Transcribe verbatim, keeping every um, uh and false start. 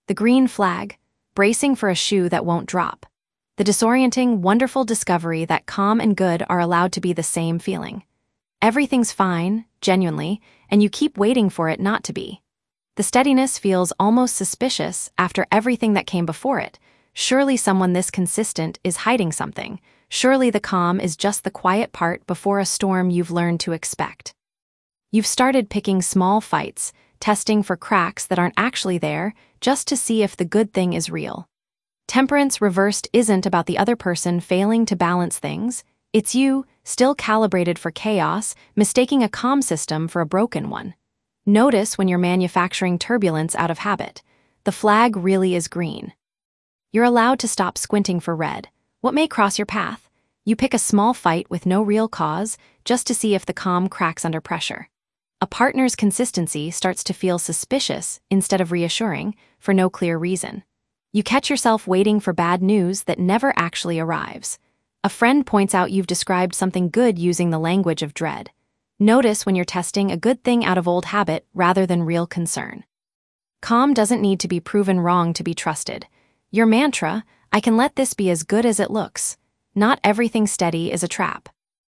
The green flag, bracing for a shoe that won't drop. The disorienting, wonderful discovery that calm and good are allowed to be the same feeling. Everything's fine, genuinely, and you keep waiting for it not to be. The steadiness feels almost suspicious after everything that came before it. Surely someone this consistent is hiding something. Surely the calm is just the quiet part before a storm you've learned to expect. You've started picking small fights, testing for cracks that aren't actually there, just to see if the good thing is real. Temperance reversed isn't about the other person failing to balance things. It's you, still calibrated for chaos, mistaking a calm system for a broken one. Notice when you're manufacturing turbulence out of habit. The flag really is green. You're allowed to stop squinting for red. What may cross your path? You pick a small fight with no real cause, just to see if the calm cracks under pressure. A partner's consistency starts to feel suspicious instead of reassuring, for no clear reason. You catch yourself waiting for bad news that never actually arrives. A friend points out you've described something good using the language of dread. Notice when you're testing a good thing out of old habit rather than real concern. Calm doesn't need to be proven wrong to be trusted. Your mantra, I can let this be as good as it looks. Not everything steady is a trap.